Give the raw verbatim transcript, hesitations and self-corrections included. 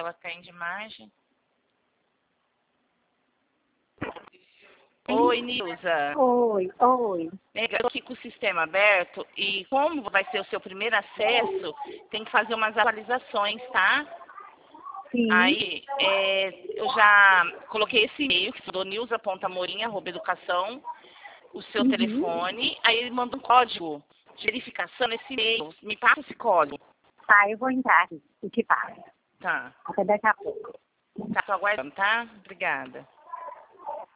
tela atende imagem. Oi, Nilza. Oi, oi. Eu estou aqui com o sistema aberto e como vai ser o seu primeiro acesso, tem que fazer umas atualizações, tá? Sim. Aí, é, eu já coloquei esse e-mail, que é nilza ponto amorim arroba educação, o seu Uhum. telefone, aí ele manda um código de verificação nesse e-mail. Me passa esse código. Tá, eu vou entrar aqui e te passo. Tá. Até daqui a pouco. Tá, tô aguardando, tá? Obrigada.